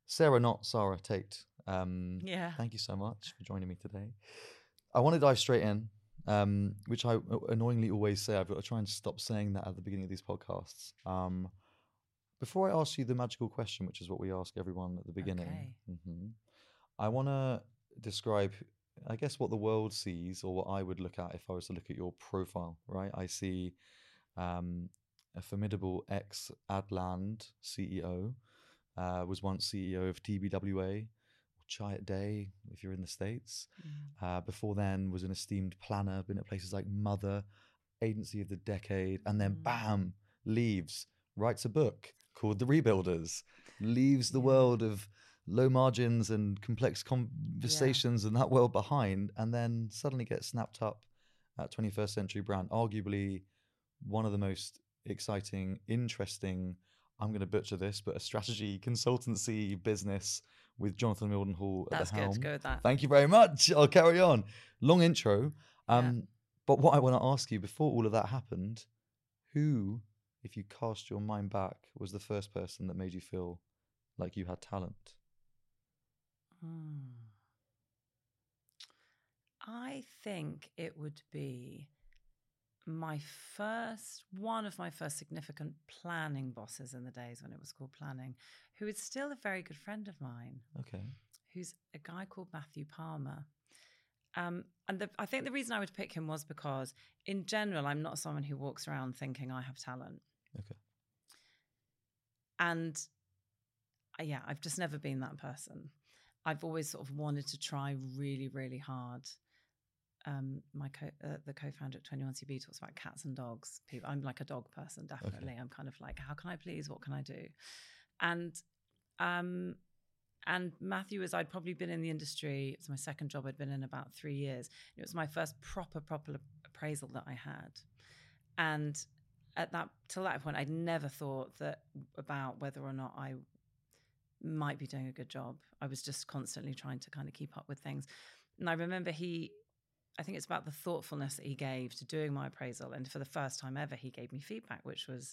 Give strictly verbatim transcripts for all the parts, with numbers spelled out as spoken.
Sarah, not Sarah Tate. Um, Yeah. Thank you so much for joining me today. I want to dive straight in, um, which I annoyingly always say. I've got to try and stop saying that at the beginning of these podcasts. Um, before I ask you the magical question, which is what we ask everyone at the beginning, Okay. hmm I want to describe, I guess, what the world sees or what I would look at if I was to look at your profile, right? I see um, a formidable ex-Adland C E O, uh, was once C E O of T B W A, or Chiat Day, if you're in the States. Mm. Uh, before then, was an esteemed planner, been at places like Mother, Agency of the Decade, and then Mm. bam, leaves, writes a book called The Rebuilders, leaves the Yeah. world of low margins and complex conversations and that world behind, and then suddenly gets snapped up at twenty-first Century Brand, arguably one of the most exciting, interesting, I'm going to butcher this, but a strategy consultancy business with Jonathan Mildenhall at That's the good. helm. Go with that. Thank you very much. I'll carry on. Long intro. Um, Yeah. But what I want to ask you before all of that happened, who, if you cast your mind back, was the first person that made you feel like you had talent? Hmm. I think it would be my first, one of my first significant planning bosses in the days when it was called planning, who is still a very good friend of mine, Okay. who's a guy called Matthew Palmer. Um, and the, I think the reason I would pick him was because, in general, I'm not someone who walks around thinking I have talent. Okay. And uh, yeah, I've just never been that person. I've always sort of wanted to try really, really hard. Um, my co- uh, the co-founder at twenty-one C B talks about cats and dogs. People, I'm like a dog person, definitely. Okay. I'm kind of like, how can I please? What can I do? And um, and Matthew was, I'd probably been in the industry. It's my second job. I'd been in about three years. It was my first proper, proper appraisal that I had. And at that, till that point, I'd never thought that about whether or not I might be doing a good job. I was just constantly trying to kind of keep up with things. And I remember he, I think it's about the thoughtfulness that he gave to doing my appraisal. And for the first time ever, he gave me feedback, which was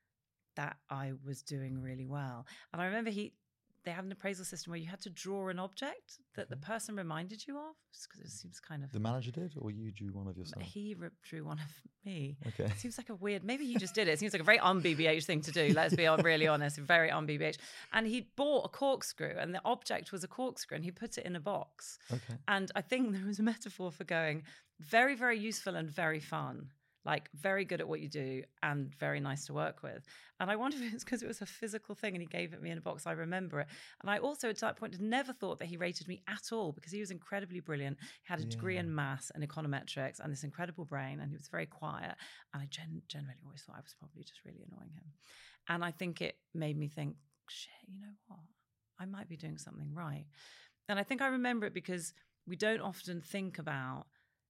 that I was doing really well. And I remember he, they had an appraisal system where you had to draw an object that Okay. the person reminded you of, because it seems kind of... The manager did, or you drew one of yourself? He drew one of me. Okay. It seems like a weird... Maybe he just did it. It seems like a very un-B B H thing to do. Let's be really honest. Very un-B B H. And he bought a corkscrew, and the object was a corkscrew, and he put it in a box. Okay. And I think there was a metaphor for going very, very useful and very fun. Like very good at what you do and very nice to work with. And I wonder if it's because it was a physical thing and he gave it me in a box. I remember it. And I also at that point had never thought that he rated me at all, because he was incredibly brilliant. He had a degree Yeah. in maths and econometrics and this incredible brain, and he was very quiet. And I gen- generally always thought I was probably just really annoying him. And I think it made me think, shit, you know what? I might be doing something right. And I think I remember it because we don't often think about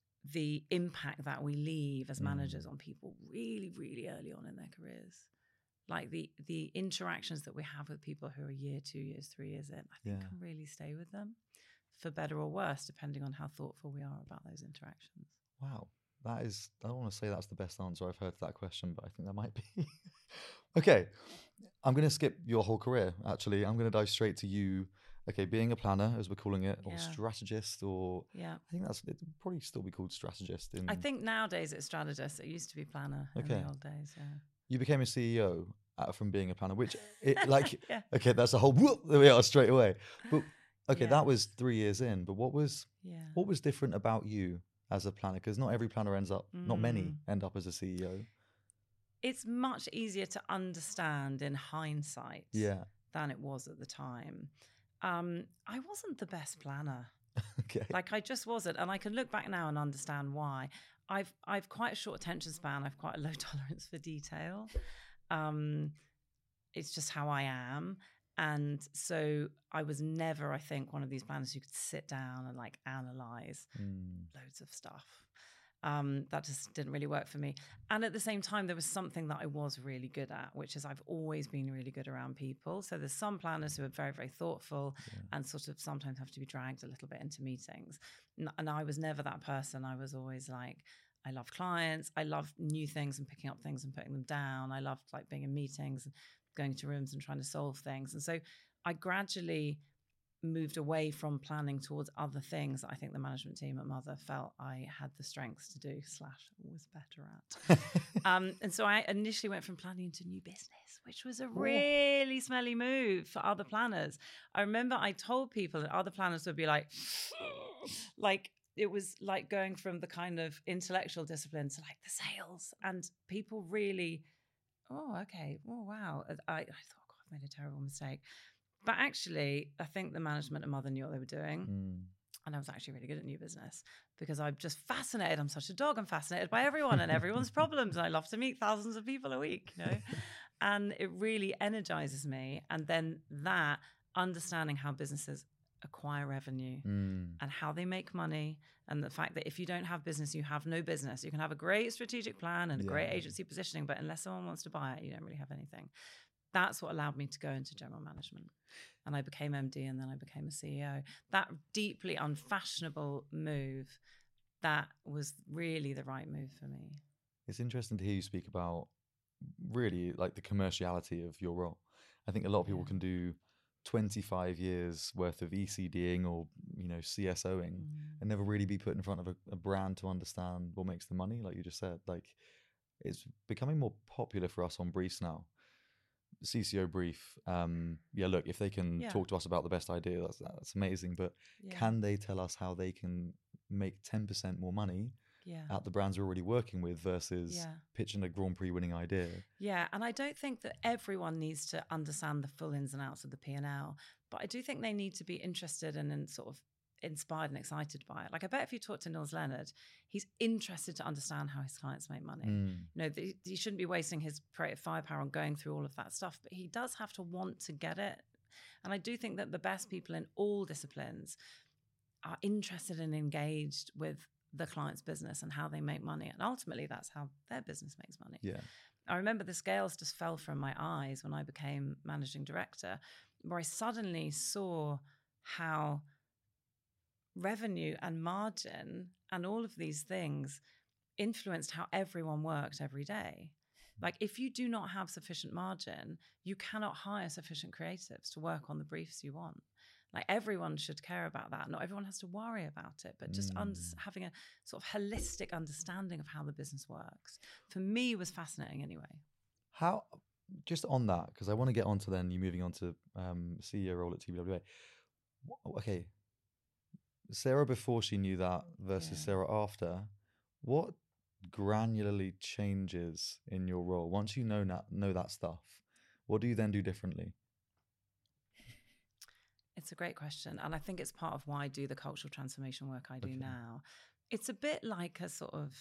the impact that we leave as managers Mm. on people really, really early on in their careers. Like the the interactions that we have with people who are a year, two years, three years in, I think Yeah. can really stay with them, for better or worse, depending on how thoughtful we are about those interactions. Wow. That is, I don't want to say that's the best answer I've heard to that question, but I think that might be. Okay. I'm going to skip your whole career, actually. I'm going to dive straight to you. Okay, being a planner, as we're calling it, or Yeah. strategist, or Yeah. I think that's, it would probably still be called strategist. In I think nowadays it's strategist. It used to be planner in Okay. the old days. Yeah. You became a C E O uh, from being a planner, which, it, like, Yeah. okay, that's a whole, whoop, there we are straight away. But okay, Yeah. that was three years in, but what was, Yeah. what was different about you as a planner? Because not every planner ends up, not many Mm. end up as a C E O. It's much easier to understand in hindsight Yeah. than it was at the time. Um, I wasn't the best planner. Okay. Like I just wasn't. And I can look back now and understand why. I've I've quite a short attention span. I've quite a low tolerance for detail. Um, it's just how I am. And so I was never, I think, one of these planners who could sit down and like analyze Mm. loads of stuff. Um, that just didn't really work for me. And at the same time, there was something that I was really good at, which is I've always been really good around people. So there's some planners who are very, very thoughtful Yeah. and sort of sometimes have to be dragged a little bit into meetings. And, and I was never that person. I was always like, I love clients. I love new things and picking up things and putting them down. I loved like being in meetings and going to rooms and trying to solve things. And so I gradually moved away from planning towards other things that I think the management team at Mother felt I had the strengths to do slash was better at. um, and so I initially went from planning into new business, which was a really smelly move for other planners. I remember I told people that other planners would be like, like, it was like going from the kind of intellectual discipline to like the sales, and people really, oh, okay, oh, wow. I, I thought, God, I've made a terrible mistake. But actually, I think the management at Mother knew what they were doing. Mm. And I was actually really good at new business because I'm just fascinated. I'm such a dog. I'm fascinated by everyone and everyone's problems. And I love to meet thousands of people a week, you know, and it really energizes me. And then that understanding how businesses acquire revenue Mm. and how they make money, and the fact that if you don't have business, you have no business. You can have a great strategic plan and a Yeah. great agency positioning, but unless someone wants to buy it, you don't really have anything. That's what allowed me to go into general management. And I became M D and then I became a C E O. That deeply unfashionable move, that was really the right move for me. It's interesting to hear you speak about really like the commerciality of your role. I think a lot of people Yeah. can do twenty-five years worth of ECDing or, you know, CSOing Mm. and never really be put in front of a, a brand to understand what makes the money, like you just said. Like, it's becoming more popular for us on briefs now. C C O brief, um, yeah, look, if they can Yeah. talk to us about the best idea, that's that's amazing. But Yeah. can they tell us how they can make ten percent more money Yeah. at the brands we're already working with versus Yeah. pitching a Grand Prix winning idea? Yeah, and I don't think that everyone needs to understand the full ins and outs of the P and L, but I do think they need to be interested and, and sort of inspired and excited by it. Like, I bet if you talk to Nils Leonard, he's interested to understand how his clients make money. Mm. You know, the, he shouldn't be wasting his creative firepower on going through all of that stuff, but he does have to want to get it. And I do think that the best people in all disciplines are interested and engaged with the client's business and how they make money. And ultimately, that's how their business makes money. Yeah. I remember the scales just fell from my eyes when I became managing director, where I suddenly saw how revenue and margin and all of these things influenced how everyone worked every day. Like, if you do not have sufficient margin, you cannot hire sufficient creatives to work on the briefs you want. Like, everyone should care about that. Not everyone has to worry about it, but just Mm. under, having a sort of holistic understanding of how the business works, for me, was fascinating anyway. How, just on that, because I want to get on to then you moving on to um, C E O role at T B W A. Wh- Okay, Sarah before she knew that versus Yeah. Sarah after, what granularly changes in your role once you know that know that stuff? What do you then do differently? It's a great question. And I think it's part of why I do the cultural transformation work I do Okay. now. It's a bit like a sort of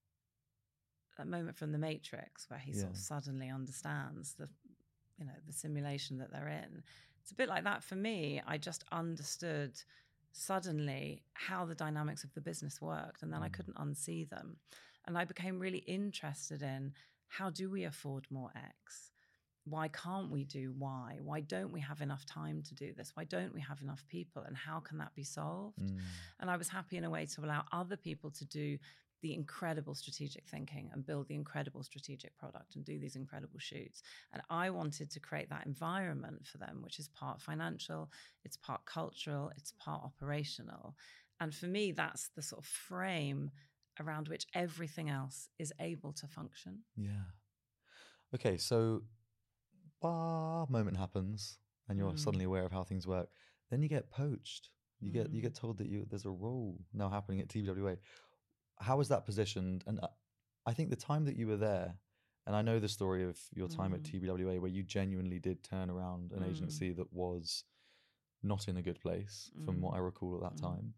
a moment from The Matrix where he sort of Yeah. suddenly understands the, you know, the simulation that they're in. It's a bit like that for me. I just understood suddenly how the dynamics of the business worked, and then I Mm. couldn't unsee them. And I became really interested in, how do we afford more X? Why can't we do Y? Why don't we have enough time to do this? Why don't we have enough people? And how can that be solved? Mm. And I was happy in a way to allow other people to do the incredible strategic thinking and build the incredible strategic product and do these incredible shoots. And I wanted to create that environment for them, which is part financial, it's part cultural, it's part operational. And for me, that's the sort of frame around which everything else is able to function. Yeah. Okay, so bah, moment happens and you're Mm. suddenly aware of how things work. Then you get poached. You get you Mm. get told that you there's a role now happening at T B W A. How is that positioned? And uh, I think the time that you were there, and I know the story of your time at Mm. T B W A where you genuinely did turn around an Mm. agency that was not in a good place, from what Mm. I recall at that Mm. time.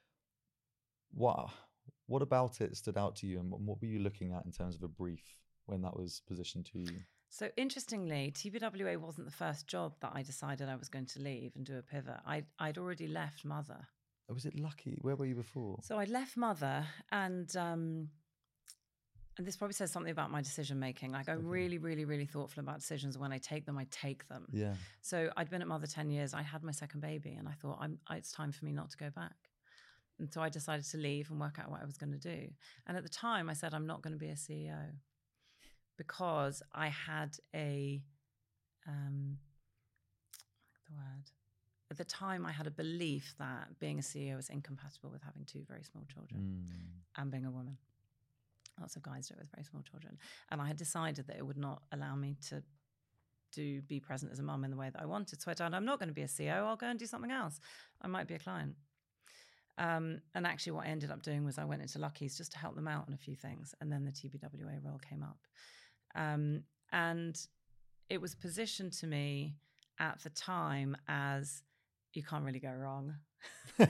What what about it stood out to you, and what what were you looking at in terms of a brief when that was positioned to you? So interestingly, T B W A wasn't the first job that I decided I was going to leave and do a pivot. I'd, I'd already left Mother. Oh, was it lucky? Where were you before? So I left Mother, and um, and this probably says something about my decision making. Like, I'm Okay. really, really, really thoughtful about decisions. When I take them, I take them. Yeah. So I'd been at Mother ten years. I had my second baby, and I thought, I'm, I, it's time for me not to go back. And so I decided to leave and work out what I was going to do. And at the time, I said, I'm not going to be a C E O, because I had a, um, the word? At the time, I had a belief that being a C E O was incompatible with having two very small children Mm. and being a woman. Lots of guys do it with very small children. And I had decided that it would not allow me to to be present as a mum in the way that I wanted. So I thought, I'm not going to be a C E O. I'll go and do something else. I might be a client. Um, and actually what I ended up doing was I went into Lucky's just to help them out on a few things. And then the T B W A role came up. Um, and it was positioned to me at the time as, you can't really go wrong. You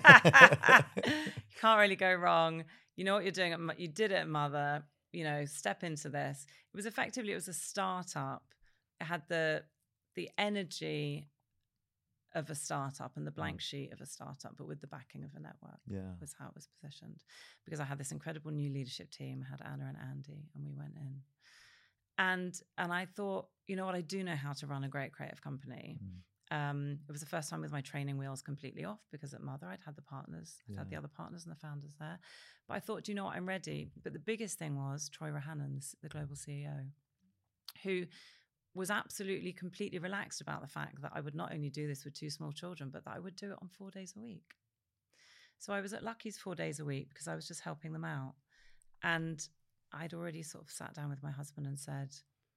can't really go wrong. You know what you're doing. At, you did it at Mother, you know, step into this. It was effectively, it was a startup. It had the, the energy of a startup and the blank sheet of a startup, but with the backing of a network. Yeah. Was how it was positioned. Because I had this incredible new leadership team. I had Anna and Andy, and we went in. And and I thought, you know what, I do know how to run a great creative company. Mm. Um, it was the first time with my training wheels completely off, because at Mother I'd had the partners, I'd Yeah. had the other partners and the founders there. But I thought, do you know what, I'm ready. But the biggest thing was Troy Rohannon, the global C E O, who was absolutely completely relaxed about the fact that I would not only do this with two small children, but that I would do it on four days a week. So I was at Lucky's four days a week because I was just helping them out. And I'd already sort of sat down with my husband and said,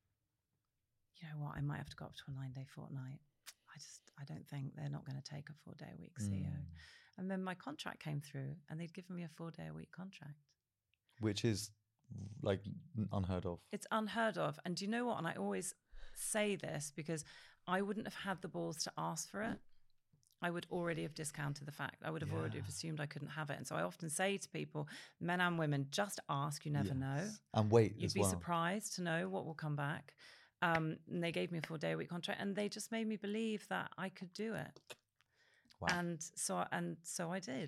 you know what, I might have to go up to a nine day fortnight. I just, I don't think they're not going to take a four day a week C E O. Mm. And then my contract came through and they'd given me a four day a week contract. Which is like unheard of. It's unheard of. And do you know what? And I always say this because I wouldn't have had the balls to ask for it. I would already have discounted the fact. I would have Yeah. already have assumed I couldn't have it. And so I often say to people, men and women, just ask, you never Yes. know. And wait You'd as be well. surprised to know what will come back. Um, and they gave me a four day a week contract and they just made me believe that I could do it. Wow. And so, and so I did.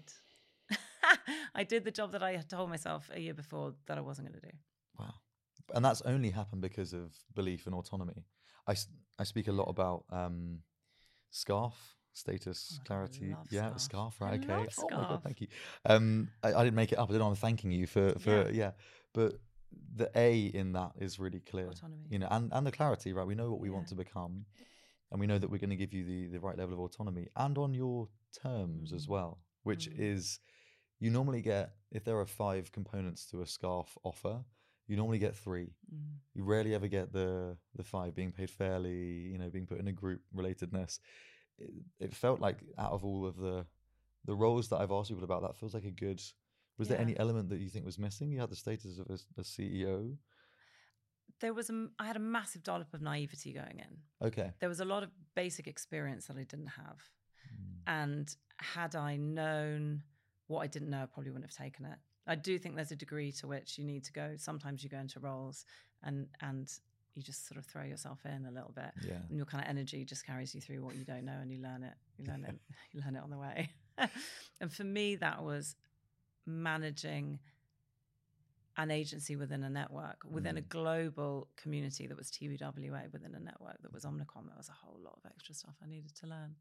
I did the job that I had told myself a year before that I wasn't going to do. Wow. And that's only happened because of belief and autonomy. I, s- I speak a lot about um, SCARF, status, Oh my God, I clarity. love Yeah, SCARF. SCARF, I right? Okay. love Oh my God, SCARF. thank you. Um, I, I didn't make it up. I don't know. I'm thanking you for, for yeah. Yeah. But the A in that is really clear. Autonomy. You know, and, and the clarity, right? We know what we want Yeah. to become. And we know that we're going to give you the, the right level of autonomy and on your terms Mm. as well, which Mm. is, you normally get, if there are five components to a SCARF offer, you normally get three. Mm. You rarely ever get the the five, being paid fairly, you know, being put in a group relatedness. It, it felt like out of all of the the roles that I've asked people about, that feels like a good. Was there Yeah. any element that you think was missing? You had the status of a, a C E O. There was a, I had a massive dollop of naivety going in. Okay. There was a lot of basic experience that I didn't have. Mm. And had I known what I didn't know, I probably wouldn't have taken it. I do think there's a degree to which you need to go. Sometimes you go into roles and and you just sort of throw yourself in a little bit. Yeah. And your kind of energy just carries you through what you don't know and you learn it. You learn it. You learn it on the way. And for me, that was managing an agency within a network, within Mm. a global community that was T B W A, within a network that was Omnicom. There was a whole lot of extra stuff I needed to learn.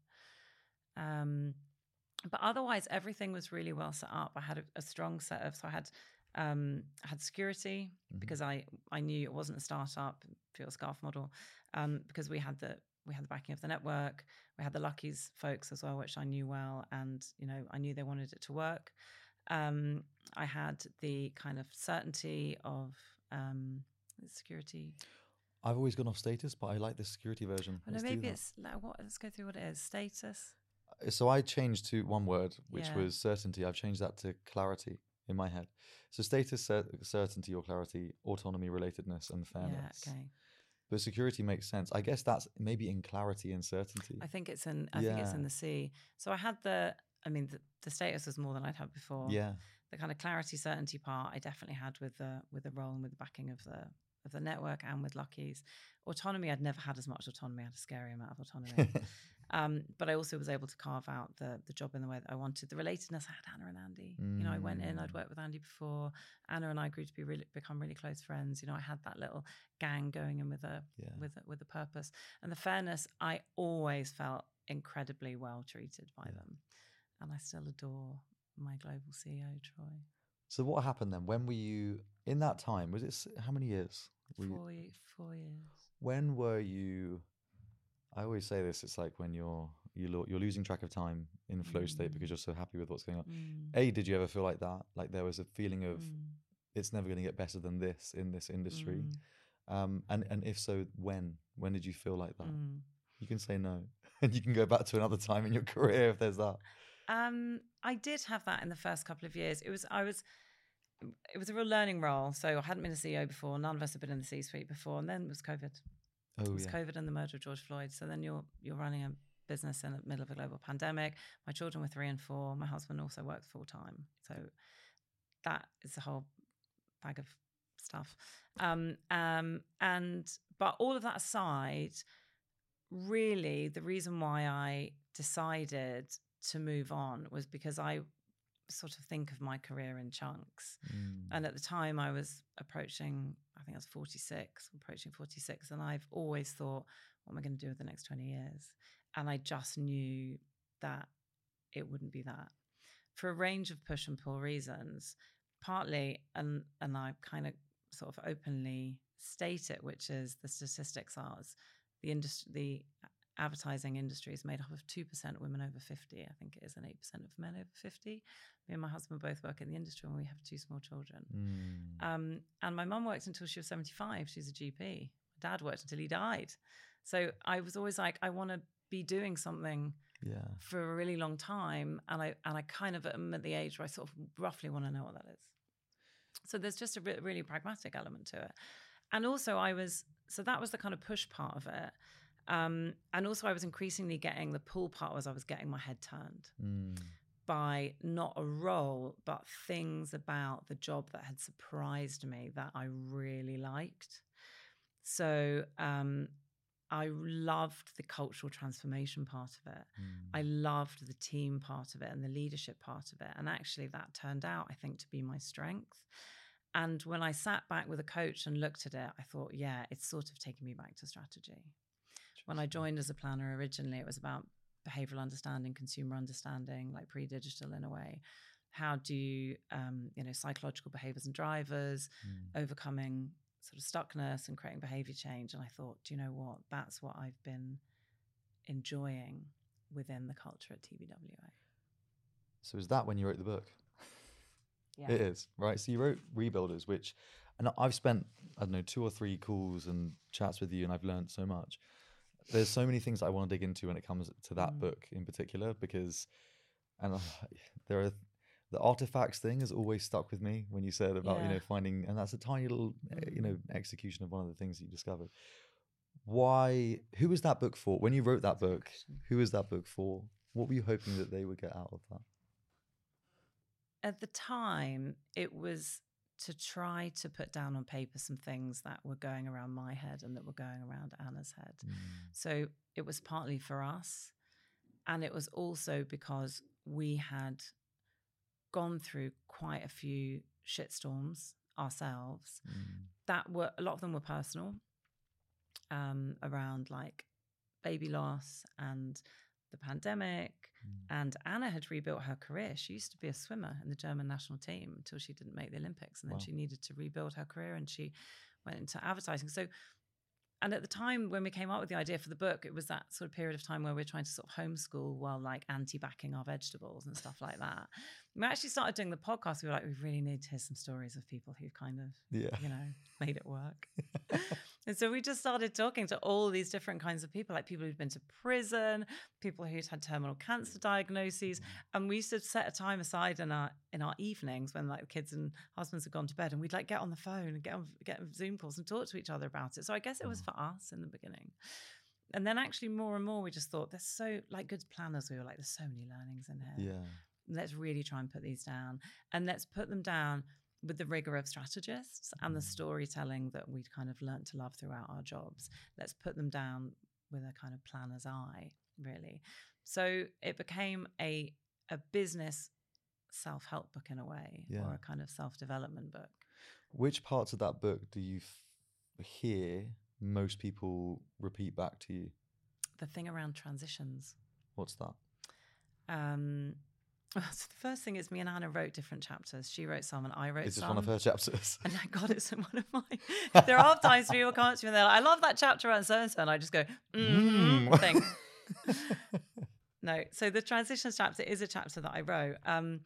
Um, but otherwise, everything was really well set up. I had a, a strong set of, so I had um, I had security Mhm. because I I knew it wasn't a startup, pure SCARF model, um, because we had the we had the backing of the network. We had the Lucky's folks as well, which I knew well, and you know I knew they wanted it to work. Um, I had the kind of certainty of um, security. I've always gone off status, but I like the security version. Oh, no, Let's do maybe that. it's like, what? Let's go through what it is. Status. So I changed to one word, which Yeah. was certainty. I've changed that to clarity in my head. So status, cer- certainty or clarity, autonomy, relatedness, and fairness. Yeah. Okay. But security makes sense. I guess that's maybe in clarity and certainty. I think it's in. I think it's in Yeah. the C. So I had the. I mean, the, the status was more than I'd had before. Yeah. The kind of clarity, certainty part, I definitely had with the with the role and with the backing of the of the network and with Lucky's. Autonomy, I'd never had as much autonomy. I had a scary amount of autonomy. um, but I also was able to carve out the the job in the way that I wanted. The relatedness, I had Anna and Andy. Mm. You know, I went in. I'd worked with Andy before. Anna and I grew to be really become really close friends. You know, I had that little gang going in with a Yeah. with a, with a purpose. And the fairness, I always felt incredibly well treated by Yeah. them, and I still adore my global C E O, Troy. So what happened then? When were you in that time? Was it s- how many years? Were you, Four, ye- four years. when were you? I always say this. It's like when you're you lo- you're losing track of time in flow Mm. state because you're so happy with what's going on. Mm. A, did you ever feel like that? Like there was a feeling of Mm. it's never going to get better than this in this industry? Mm. Um, and, and if so, when? When did you feel like that? Mm. You can say no. And you can go back to another time in your career if there's that. Um, I did have that in the first couple of years. It was, I was, it was a real learning role. So I hadn't been a C E O before. None of us had been in the C-suite before. And then it was COVID. Oh, it was yeah. COVID and the murder of George Floyd. So then you're you're running a business in the middle of a global pandemic. My children were three and four. My husband also worked full time. So that is a whole bag of stuff. Um, um, and but all of that aside, really the reason why I decided to move on was because I sort of think of my career in chunks. Mm. And at the time I was approaching, I think I was forty-six, approaching forty-six. And I've always thought, what am I going to do with the next twenty years? And I just knew that it wouldn't be that for a range of push and pull reasons, partly, and, and I kind of sort of openly state it, which is the statistics are the industry, the advertising industry is made up of two percent women over fifty. I think it is, and eight percent of men over fifty. Me and my husband both work in the industry and we have two small children. Mm. Um, and my mum worked until she was seventy-five. She's a G P. My dad worked until he died. So I was always like, I want to be doing something Yeah. for a really long time. And I and I kind of am at the age where I sort of roughly want to know what that is. So there's just a re- really pragmatic element to it. And also I was, so that was the kind of push part of it. Um, and also I was increasingly getting, the pull part was I was getting my head turned Mm. by not a role, but things about the job that had surprised me that I really liked. So um, I loved the cultural transformation part of it. Mm. I loved the team part of it and the leadership part of it. And actually that turned out, I think, to be my strength. And when I sat back with a coach and looked at it, I thought, yeah, it's sort of taken me back to strategy. When I joined as a planner originally, it was about behavioral understanding, consumer understanding, like pre-digital in a way. How do you, um, you know, psychological behaviors and drivers, Mm. overcoming sort of stuckness and creating behavior change. And I thought, do you know what? That's what I've been enjoying within the culture at T B W A. So is that when you wrote the book? Yeah. It is, right? So you wrote Rebuilders, which, and I've spent, I don't know, two or three calls and chats with you, and I've learned so much. There's so many things I want to dig into when it comes to that Mm. book in particular, because, and uh, there are, the artifacts thing has always stuck with me when you said about, you Yeah. know, finding, and that's a tiny little, uh, you know, Mm. execution of one of the things that you discovered. Why, who was that book for? When you wrote that book, who was that book for? What were you hoping that they would get out of that? At the time, it was to try to put down on paper some things that were going around my head and that were going around Anna's head. Mm. So it was partly for us. And it was also because we had gone through quite a few shitstorms ourselves Mm. that were, a lot of them were personal, um, around like baby loss and the pandemic. Mm. And Anna had rebuilt her career. She used to be a swimmer in the German national team until she didn't make the Olympics. And then Wow. she needed to rebuild her career and she went into advertising. So, and at the time when we came up with the idea for the book, it was that sort of period of time where we we're trying to sort of homeschool while like anti-backing our vegetables and stuff like that. We actually started doing the podcast. We were like, we really need to hear some stories of people who kind of, Yeah. you know, made it work. And so we just started talking to all these different kinds of people, like people who'd been to prison, people who'd had terminal cancer diagnoses. And we used to set a time aside in our in our evenings when like the kids and husbands had gone to bed, and we'd like get on the phone and get on get on Zoom calls and talk to each other about it. So I guess it was for us in the beginning. And then actually more and more we just thought, there's so, like good planners, we were like, there's so many learnings in here. Yeah. Let's really try and put these down. And let's put them down with the rigor of strategists and the storytelling that we'd kind of learnt to love throughout our jobs. Let's put them down with a kind of planner's eye, really. So it became a a business self-help book in a way, Yeah. or a kind of self-development book. Which parts of that book do you f- hear most people repeat back to you? The thing around transitions. What's that? Um, so the first thing is me and Anna wrote different chapters. She wrote some and I wrote Is this some. one of her chapters? And I got it's in one of mine. There are times people come up to me and they're like, I love that chapter around so-and-so. And I just go, mm, Mm. thing. no. So the transitions chapter is a chapter that I wrote. Um,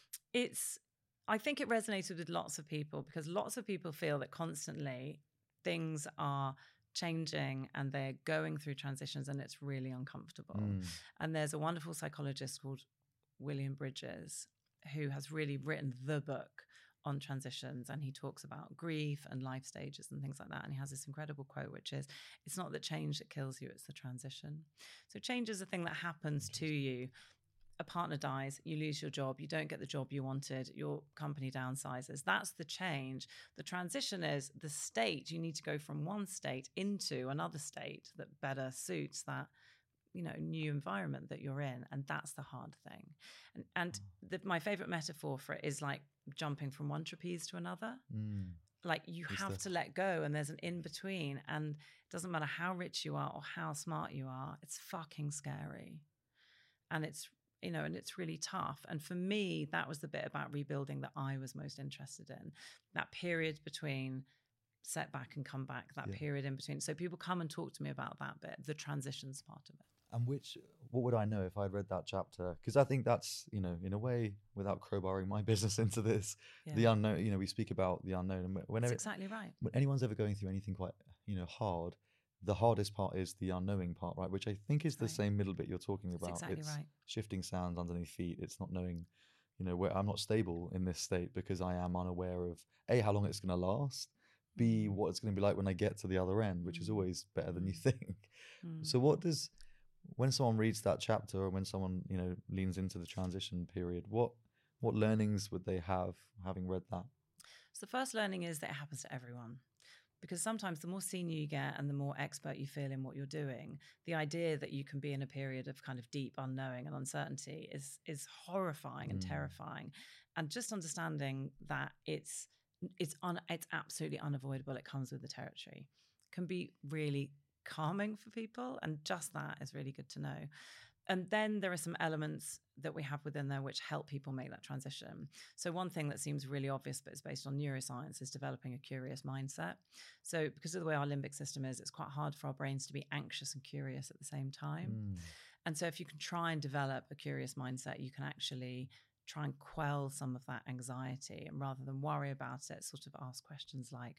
it's, I think it resonated with lots of people because lots of people feel that constantly things are changing and they're going through transitions and it's really uncomfortable. Mm. And there's a wonderful psychologist called William Bridges who has really written the book on transitions, and he talks about grief and life stages and things like that. And he has this incredible quote, which is, it's not the change that kills you, it's the transition. So change is a thing that happens to you. A partner dies, you lose your job, you don't get the job you wanted, your company downsizes. That's the change. The transition is the state. You need to go from one state into another state that better suits that, you know, new environment that you're in. And that's the hard thing. And, and the, my favorite metaphor for it is like jumping from one trapeze to another. Mm. Like you It's have the- to let go and there's an in between, and it doesn't matter how rich you are or how smart you are, it's fucking scary. And it's, you know, and it's really tough. And for me, that was the bit about rebuilding that I was most interested in. That period between setback and comeback, that Yeah. period in between. So people come and talk to me about that bit, the transitions part of it. And which, what would I know if I'd read that chapter? Because I think that's, you know, in a way, without crowbarring my business into this, Yeah. the unknown, you know, we speak about the unknown. And That's whenever exactly right. when anyone's ever going through anything quite, you know, hard, the hardest part is the unknowing part, right? Which I think is the Right. same middle bit you're talking That's about. exactly It's right. shifting sounds underneath feet. It's not knowing, you know, where I'm not stable in this state because I am unaware of A, how long it's going to last, B, Mm. what it's going to be like when I get to the other end, which is Mm. always better than you Mm. think. Mm. So what does, when someone reads that chapter or when someone, you know, leans into the transition period, what what learnings would they have having read that? So the first learning is that it happens to everyone. Because sometimes the more senior you get and the more expert you feel in what you're doing, the idea that you can be in a period of kind of deep unknowing and uncertainty is is horrifying and Mm. terrifying. And just understanding that it's it's un, it's absolutely unavoidable. It comes with the territory. Can be really calming for people, and just that is really good to know. And then there are some elements that we have within there which help people make that transition. So one thing that seems really obvious, but is based on neuroscience, is developing a curious mindset. So because of the way our limbic system is, it's quite hard for our brains to be anxious and curious at the same time. Mm. And so if you can try and develop a curious mindset, you can actually try and quell some of that anxiety. And rather than worry about it, sort of ask questions like,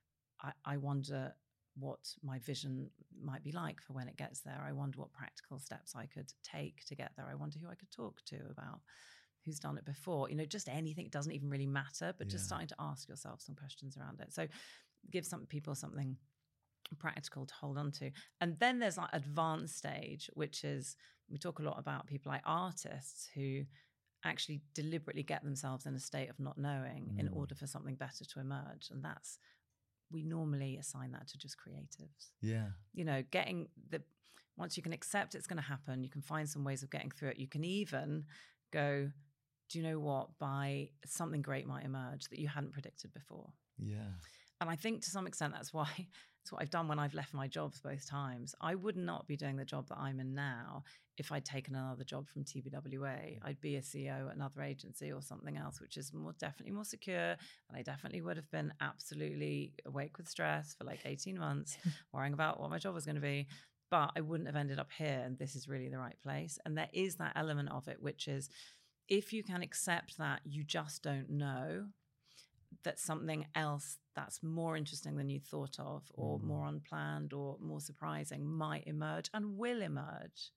I, I wonder what my vision might be like for when it gets there. I wonder what practical steps I could take to get there. I wonder who I could talk to about who's done it before. You know, just anything. It doesn't even really matter, but just Yeah. starting to ask yourself some questions around it. So give some people something practical to hold on to. And then there's like advanced stage, which is, we talk a lot about people like artists who actually deliberately get themselves in a state of not knowing in Mm. order for something better to emerge. And that's, we normally assign that to just creatives. Yeah. You know, getting the, once you can accept it's going to happen, you can find some ways of getting through it. You can even go, do you know what, by something great might emerge that you hadn't predicted before. Yeah. And I think to some extent that's why, that's what I've done when I've left my jobs both times. I would not be doing the job that I'm in now if I'd taken another job from T B W A. I'd be a C E O at another agency or something else, which is more definitely more secure. And I definitely would have been absolutely awake with stress for like eighteen months, worrying about what my job was going to be. But I wouldn't have ended up here. And this is really the right place. And there is that element of it, which is if you can accept that you just don't know, that something else that's more interesting than you thought of, or Mm. more unplanned or more surprising might emerge and will emerge,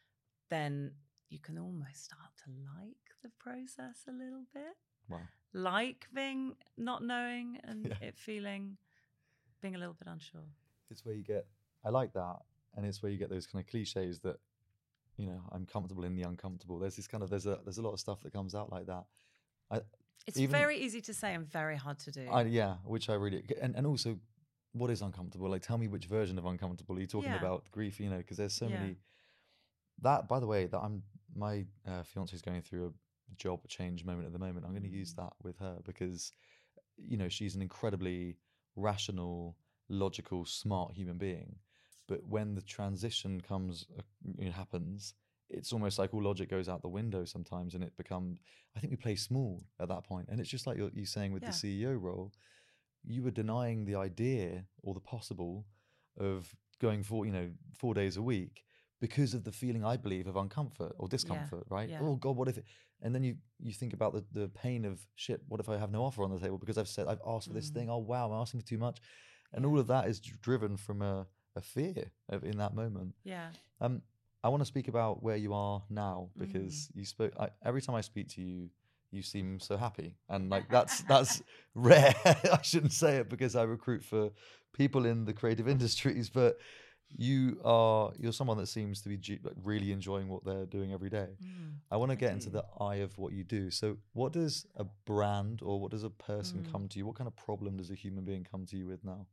then you can almost start to like the process a little bit. Wow. Like being not knowing and Yeah. it feeling, being a little bit unsure. It's where you get, I like that. And it's where you get those kind of cliches that, you know, I'm comfortable in the uncomfortable. There's this kind of, there's a, there's a lot of stuff that comes out like that. I, It's Even- very easy to say and very hard to do. I, yeah, which I really, and, and also what is uncomfortable? Like, tell me which version of uncomfortable are you talking Yeah. about? Grief, you know, because there's so Yeah. many, that, by the way, that I'm, my uh, fiance is going through a job change moment at the moment. I'm going to use Mm. that with her because, you know, she's an incredibly rational, logical, smart human being. But when the transition comes, uh, it happens, it's almost like all logic goes out the window sometimes, and it becomes, I think we play small at that point. And it's just like you're, you saying with Yeah. the C E O role, you were denying the idea or the possible of going for, you know, four days a week because of the feeling, I believe, of uncomfort or discomfort, right? yeah. Oh God, what if it, and then you, you think about the, the pain of shit, what if I have no offer on the table because I've said, I've asked for this Mm. thing. Oh, wow, I'm asking for too much. And Yeah. all of that is dr- driven from a, a fear of, in that moment. Yeah. Um, I want to speak about where you are now Mm. because you spoke, I, every time I speak to you, you seem so happy. And like, that's, that's rare. I shouldn't say it because I recruit for people in the creative industries, but you are, you're someone that seems to be ge- like really enjoying what they're doing every day. Mm. I want to I get into do. the eye of what you do. So what does a brand or what does a person Mm. come to you? What kind of problem does a human being come to you with now?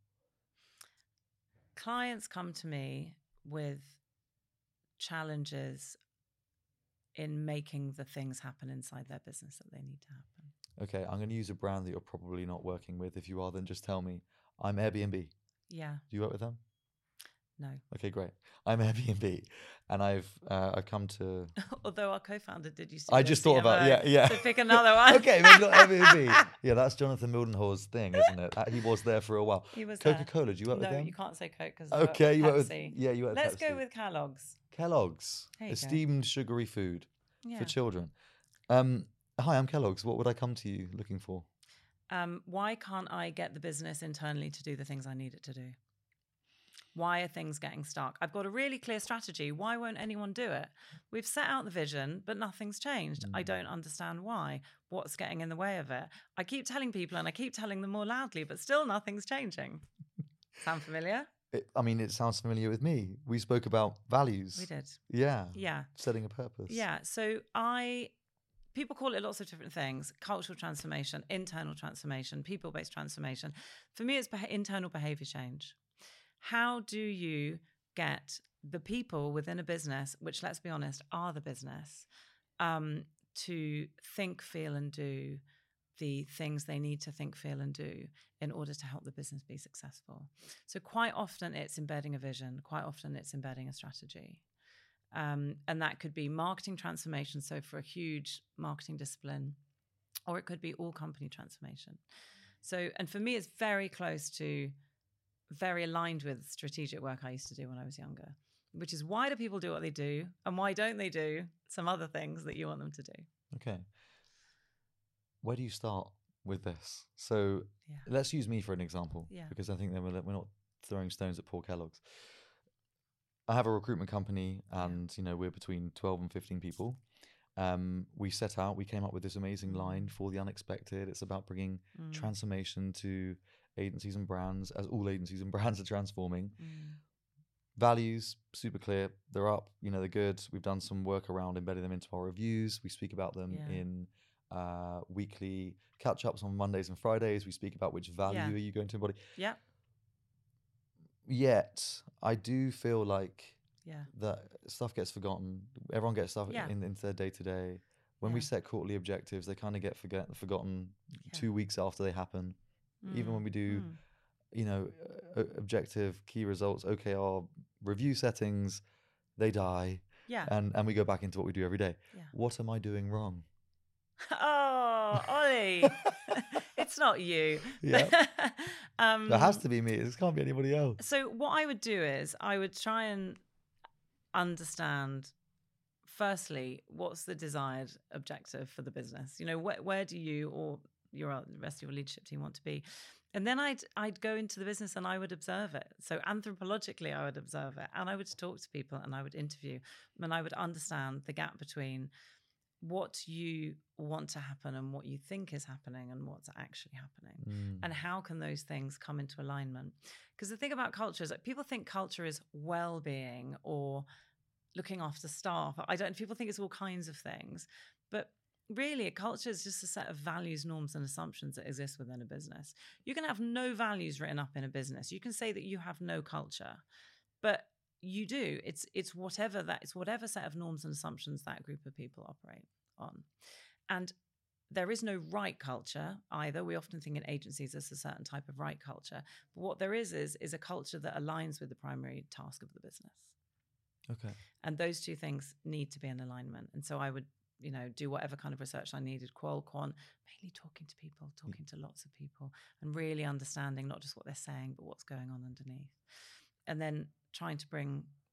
Clients come to me with challenges in making the things happen inside their business that they need to happen. Okay, I'm going to use a brand that you're probably not working with. If you are, then just tell me. I'm Airbnb. Yeah. Do you work with them? No. Okay, great. I'm Airbnb, and I've uh, I've come to. Although our co-founder did used to. I be a just thought about C M O, yeah yeah. So pick another one. Okay, maybe not Airbnb. Yeah, that's Jonathan Mildenhall's thing, isn't it? That- He was there for a while. He was Coca there. Cola. Do you work No, with them? you can't say Coke because Okay, you work with Pepsi. yeah you work with Let's Pepsi. go with Kellogg's. Kellogg's, There you go. esteemed sugary food Yeah. for children. Um, hi, I'm Kellogg's. What would I come to you looking for? Um, why can't I get the business internally to do the things I need it to do? Why are things getting stuck? I've got a really clear strategy. Why won't anyone do it? We've set out the vision, but nothing's changed. Mm. I don't understand why. What's getting in the way of it? I keep telling people and I keep telling them more loudly, but still nothing's changing. Sound familiar? It, I mean, it sounds familiar with me. We spoke about values. We did. Yeah. Yeah. Setting a purpose. Yeah. So I, people call it lots of different things: cultural transformation, internal transformation, people-based transformation. For me, it's beh- internal behavior change. How do you get the people within a business, which, let's be honest, are the business, um, to think, feel, and do the things they need to think, feel, and do in order to help the business be successful? So quite often it's embedding a vision. Quite often it's embedding a strategy. Um, and that could be marketing transformation, so for a huge marketing discipline, or it could be all company transformation. So, and for me, it's very close to, very aligned with strategic work I used to do when I was younger, which is why do people do what they do and why don't they do some other things that you want them to do? Okay. Where do you start with this? So Yeah. let's use me for an example, Yeah. because I think then we're, we're not throwing stones at poor Kellogg's. I have a recruitment company, and you know we're between twelve and fifteen people. Um, we set out, we came up with this amazing line for the unexpected. It's about bringing Mm. transformation to agencies and brands, as all agencies and brands are transforming. Mm. Values, super clear. They're up, you know, they're good. We've done some work around embedding them into our reviews. We speak about them Yeah. in uh, weekly catch-ups on Mondays and Fridays. We speak about which value Yeah. are you going to embody. Yeah. Yet, I do feel like Yeah. that stuff gets forgotten. Everyone gets stuff Yeah. in, into their day-to-day. When we Yeah. set quarterly objectives, they kind of get forget, forgotten Yeah. two weeks after they happen. Even when Mm. we do, Mm. you know, uh, objective key results, O K R review settings, they die, Yeah. and and we go back into what we do every day. Yeah. What am I doing wrong? Oh, Ollie, it's not you. Yeah. um, There has to be me. This can't be anybody else. So what I would do is I would try and understand, firstly, what's the desired objective for the business? You know, where, where do you or your the rest of your leadership team want to be? And then I'd I'd go into the business and I would observe it. So anthropologically, I would observe it, and I would talk to people and I would interview, and I would understand the gap between what you want to happen and what you think is happening and what's actually happening. Mm. And how can those things come into alignment? Because the thing about culture is that people think culture is well-being or looking after staff. I don't, people think it's all kinds of things, but really a culture is just a set of values, norms, and assumptions that exist within a business. You can have no values written up in a business. You can say that you have no culture, but you do. It's it's whatever that it's whatever set of norms and assumptions that group of people operate on. And there is no right culture either. We often think in agencies there's a certain type of right culture. But what there is is, is a culture that aligns with the primary task of the business. Okay. And those two things need to be in alignment. And so I would, you know, do whatever kind of research I needed, qual, quant, mainly talking to people, talking to lots of people and really understanding not just what they're saying, but what's going on underneath. And then trying to bring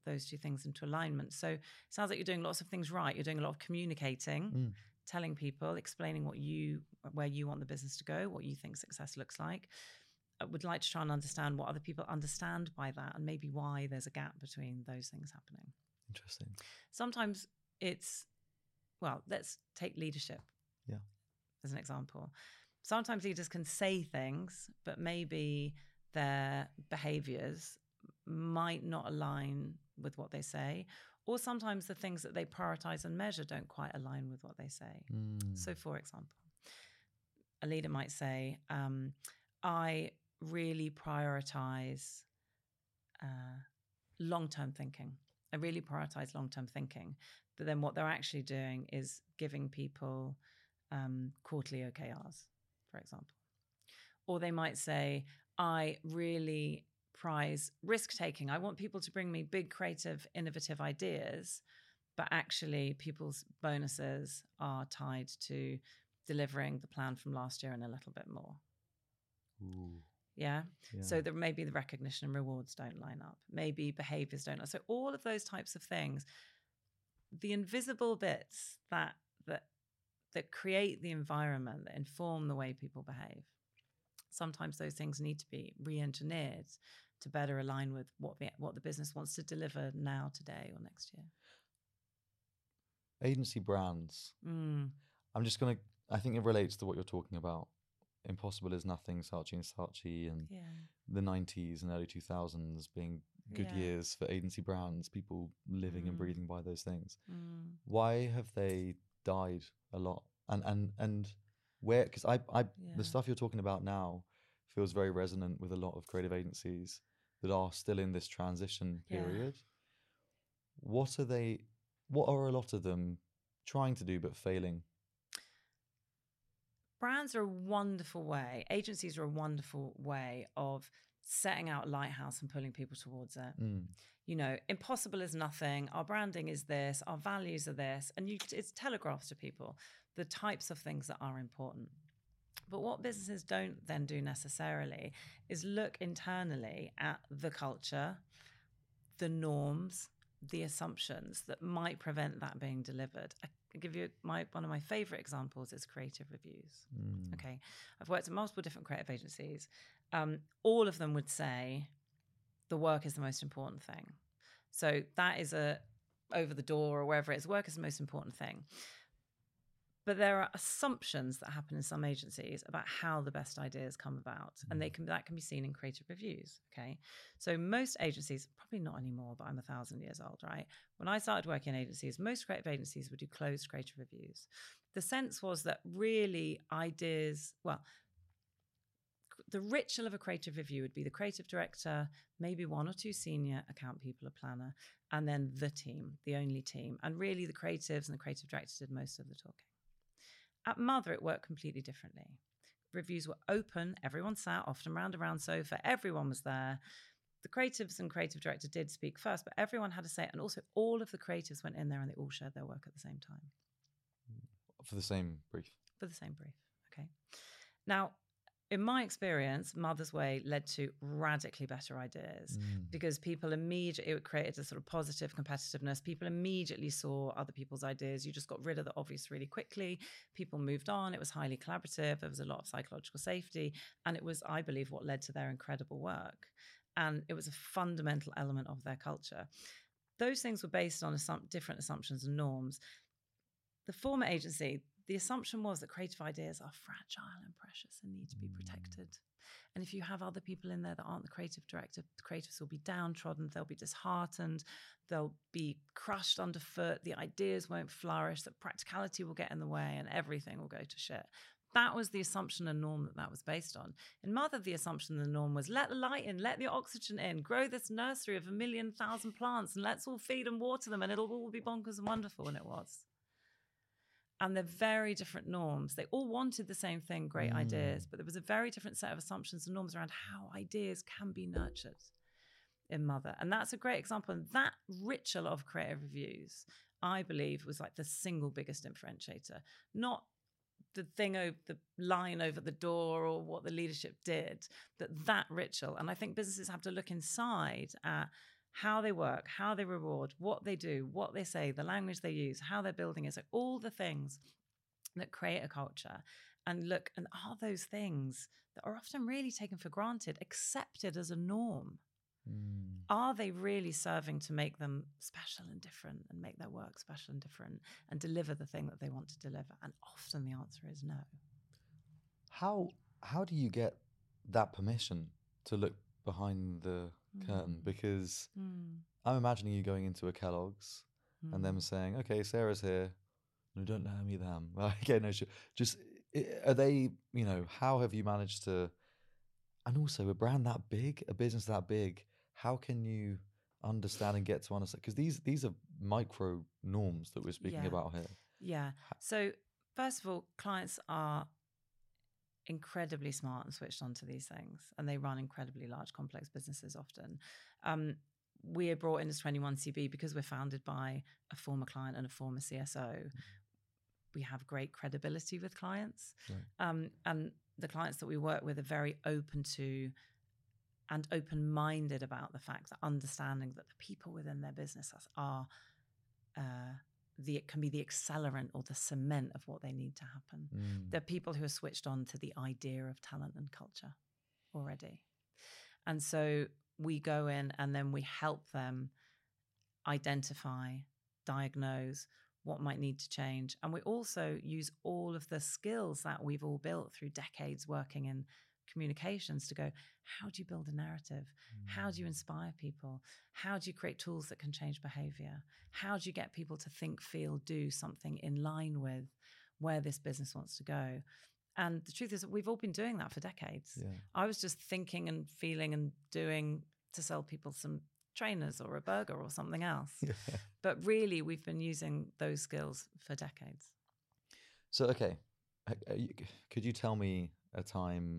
those two things into alignment. So it sounds like you're doing lots of things right. You're doing a lot of communicating, Mm. telling people, explaining what you, where you want the business to go, what you think success looks like. I would like to try and understand what other people understand by that, and maybe why there's a gap between those things happening. Interesting. Sometimes it's, well, let's take leadership. Yeah. As an example. Sometimes leaders can say things, but maybe their behaviors might not align with what they say. Or sometimes the things that they prioritize and measure don't quite align with what they say. Mm. So, for example, a leader might say, um, I really prioritize uh, long-term thinking. I really prioritize long-term thinking. But then what they're actually doing is giving people um, quarterly O K Rs, for example. Or they might say, I really prize risk-taking. I want people to bring me big, creative, innovative ideas, but actually people's bonuses are tied to delivering the plan from last year and a little bit more. Ooh. Yeah? Yeah. So that maybe the recognition and rewards don't line up. Maybe behaviors don't. So all of those types of things, the invisible bits that that that create the environment, that inform the way people behave, sometimes those things need to be re-engineered to better align with what the, what the business wants to deliver now, today, or next year. Agency brands. Mm. I'm just going to, I think it relates to what you're talking about. Impossible is Nothing, Saatchi and Saatchi, and Yeah. the nineties and early two thousands being good Yeah. years for agency brands, people living and Mm. breathing by those things. Mm. Why have they died a lot? And and and where, because I, I Yeah. the stuff you're talking about now feels very resonant with a lot of creative agencies that are still in this transition Yeah. period. What are they, what are a lot of them trying to do but failing? Brands are a wonderful way, agencies are a wonderful way of setting out a lighthouse and pulling people towards it. Mm. You know, impossible is nothing. Our branding is this. Our values are this. And you, it's telegraphs to people the types of things that are important. But what businesses don't then do necessarily is look internally at the culture, the norms, the assumptions that might prevent that being delivered. I give you my one of my favorite examples is creative reviews. Mm. Okay, I've worked at multiple different creative agencies. Um, all of them would say the work is the most important thing. So that is a over the door or wherever it is, work is the most important thing. But there are assumptions that happen in some agencies about how the best ideas come about, and they can that can be seen in creative reviews. Okay, so most agencies, probably not anymore, but I'm a thousand years old, right? When I started working in agencies, most creative agencies would do closed creative reviews. The sense was that really ideas, well, the ritual of a creative review would be the creative director, maybe one or two senior account people, a planner, and then the team, the only team, and really the creatives and the creative director did most of the talking. At Mother, it worked completely differently. Reviews were open. Everyone sat, often round a round sofa. Everyone was there. The creatives and creative director did speak first, but everyone had a say. And also all of the creatives went in there and they all shared their work at the same time. For the same brief. For the same brief, okay. Now, in my experience, Mother's Way led to radically better ideas Mm. because people immediately, it created a sort of positive competitiveness. People immediately saw other people's ideas. You just got rid of the obvious really quickly. People moved on. It was highly collaborative. There was a lot of psychological safety. And it was, I believe, what led to their incredible work. And it was a fundamental element of their culture. Those things were based on assum- different assumptions and norms. The former agency, the assumption was that creative ideas are fragile and precious and need to be protected. And if you have other people in there that aren't the creative director, the creatives will be downtrodden, they'll be disheartened, they'll be crushed underfoot, the ideas won't flourish, that practicality will get in the way and everything will go to shit. That was the assumption and norm that that was based on. In Mother, the assumption and the norm was let the light in, let the oxygen in, grow this nursery of a million thousand plants and let's all feed and water them and it'll all be bonkers and wonderful, and it was. And they're very different norms. They all wanted the same thing, great Mm. ideas, but there was a very different set of assumptions and norms around how ideas can be nurtured in Mother. And that's a great example. And that ritual of creative reviews, I believe, was like the single biggest differentiator. Not the thing over the line over the door or what the leadership did, but that ritual. And I think businesses have to look inside at how they work, how they reward, what they do, what they say, the language they use, how they're building it. So all the things that create a culture, and look, and are those things that are often really taken for granted, accepted as a norm? Mm. Are they really serving to make them special and different and make their work special and different and deliver the thing that they want to deliver? And often the answer is no. How how do you get that permission to look behind the mm. curtain? Because mm. I'm imagining you going into a Kellogg's mm. and them saying, "Okay, Sarah's here. No, don't let her meet them." Okay, no, sure. Just are they? You know, how have you managed to? And also, a brand that big, a business that big, how can you understand and get to understand? Because these these are micro norms that we're speaking yeah. about here. Yeah. So first of all, clients are incredibly smart and switched on to these things, and they run incredibly large, complex businesses often. Um, we are brought in as twenty-one C B because we're founded by a former client and a former C S O. Mm. We have great credibility with clients. Right. Um, and the clients that we work with are very open to and open-minded about the fact that understanding that the people within their businesses are uh, the it can be the accelerant or the cement of what they need to happen. Mm. They're people who are switched on to the idea of talent and culture already. And so we go in and then we help them identify, diagnose what might need to change. And we also use all of the skills that we've all built through decades working in communications to go, how do you build a narrative? Mm. How do you inspire people? How do you create tools that can change behavior? How do you get people to think, feel, do something in line with where this business wants to go? And the truth is that we've all been doing that for decades. Yeah. I was just thinking and feeling and doing to sell people some trainers or a burger or something else. Yeah. But really, we've been using those skills for decades. So, okay, could you tell me a time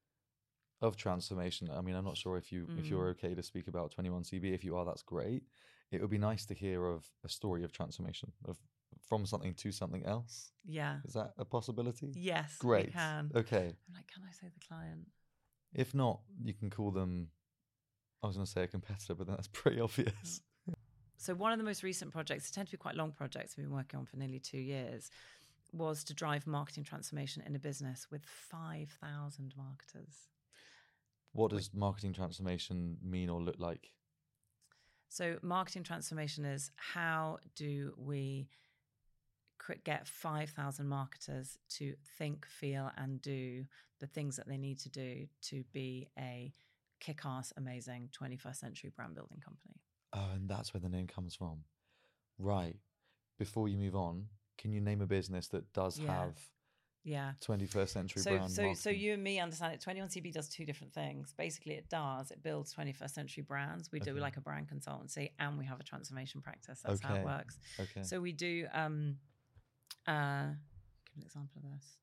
of transformation? I mean, I'm not sure if you mm. if you're okay to speak about twenty-one C B. If you are, that's great. It would be nice to hear of a story of transformation, of from something to something else. Yeah. Is that a possibility? Yes, great. We can. Okay. I'm like, can I say the client? If not, you can call them, I was going to say a competitor, but that's pretty obvious. So one of the most recent projects, tend to be quite long projects we've been working on for nearly two years, was to drive marketing transformation in a business with five thousand marketers. What does marketing transformation mean or look like? So marketing transformation is how do we get five thousand marketers to think, feel, and do the things that they need to do to be a kick-ass, amazing twenty-first century brand building company. Oh, and that's where the name comes from. Right. Before you move on, can you name a business that does yeah. have yeah. twenty-first century so, brand so, marketing? So you and me understand it. twenty-one C B does two different things. Basically, it does. It builds twenty-first century brands. We okay. do like a brand consultancy, and we have a transformation practice. That's okay. how it works. Okay. So we do... Um, uh, give an example of this.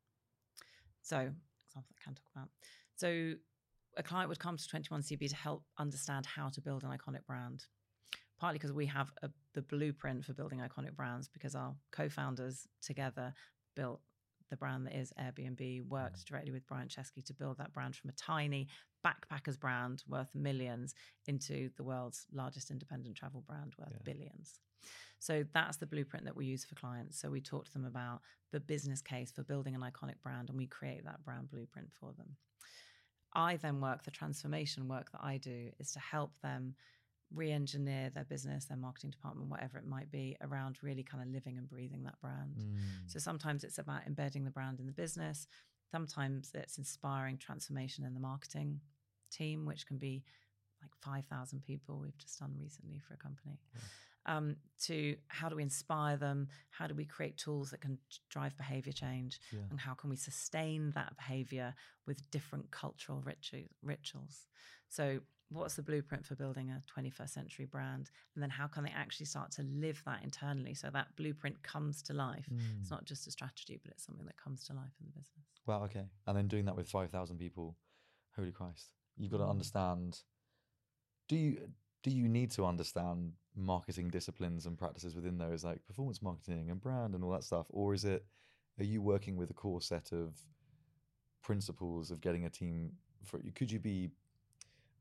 So, example I can talk about. So a client would come to twenty-one C B to help understand how to build an iconic brand. Partly because we have a, the blueprint for building iconic brands, because our co-founders together built the brand that is Airbnb, worked directly with Brian Chesky to build that brand from a tiny backpackers brand worth millions into the world's largest independent travel brand worth yeah. billions. So that's the blueprint that we use for clients. So we talk to them about the business case for building an iconic brand, and we create that brand blueprint for them. I then work, the transformation work that I do is to help them re-engineer their business, their marketing department, whatever it might be, around really kind of living and breathing that brand. Mm. So sometimes it's about embedding the brand in the business. Sometimes it's inspiring transformation in the marketing team, which can be like five thousand people we've just done recently for a company. Yeah. Um, to how do we inspire them? How do we create tools that can drive behavior change? Yeah. And how can we sustain that behavior with different cultural ritu- rituals? So what's the blueprint for building a twenty-first century brand? And then how can they actually start to live that internally so that blueprint comes to life? Mm. It's not just a strategy, but it's something that comes to life in the business. Wow, okay. And then doing that with five thousand people, holy Christ. You've got mm. to understand, do you do you need to understand marketing disciplines and practices within those, like performance marketing and brand and all that stuff? Or is it, are you working with a core set of principles of getting a team for, could you be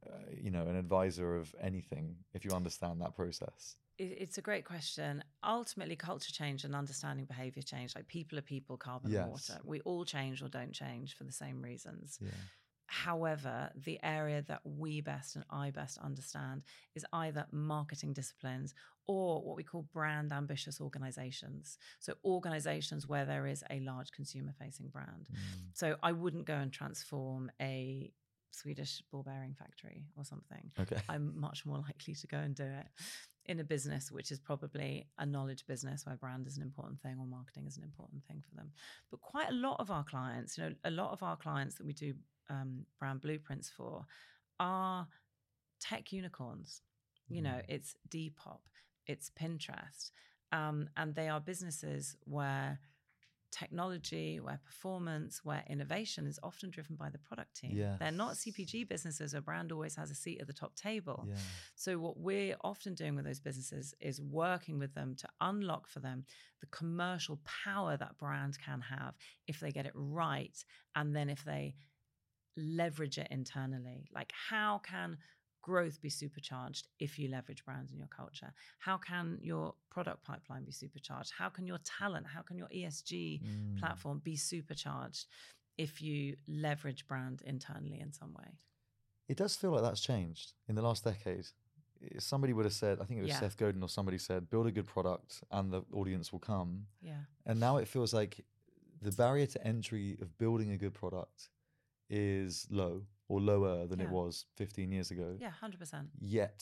uh, you know, an advisor of anything if you understand that process? It's a great question. Ultimately, culture change and understanding behavior change, like people are people, carbon Yes. and water. We all change or don't change for the same reasons. Yeah. However, the area that we best and I best understand is either marketing disciplines or what we call brand ambitious organizations. So organizations where there is a large consumer facing brand. Mm. So I wouldn't go and transform a Swedish ball bearing factory or something. Okay. I'm much more likely to go and do it in a business which is probably a knowledge business where brand is an important thing or marketing is an important thing for them. But quite a lot of our clients, you know, a lot of our clients that we do um, brand blueprints for are tech unicorns. You know, Mm. it's Depop, it's Pinterest, um, and they are businesses where technology, where performance, where innovation is often driven by the product team. Yes. They're not C P G businesses where brand always has a seat at the top table. Yeah. So what we're often doing with those businesses is working with them to unlock for them the commercial power that brand can have if they get it right, and then if they leverage it internally. Like, how can growth be supercharged if you leverage brands in your culture? How can your product pipeline be supercharged? How can your talent, how can your E S G Mm. platform be supercharged if you leverage brand internally in some way? It does feel like that's changed in the last decade. Somebody would have said, I think it was Yeah. Seth Godin or somebody said, build a good product and the audience will come. Yeah. And now it feels like the barrier to entry of building a good product is low or lower than Yeah. it was fifteen years ago. Yeah, one hundred percent. Yet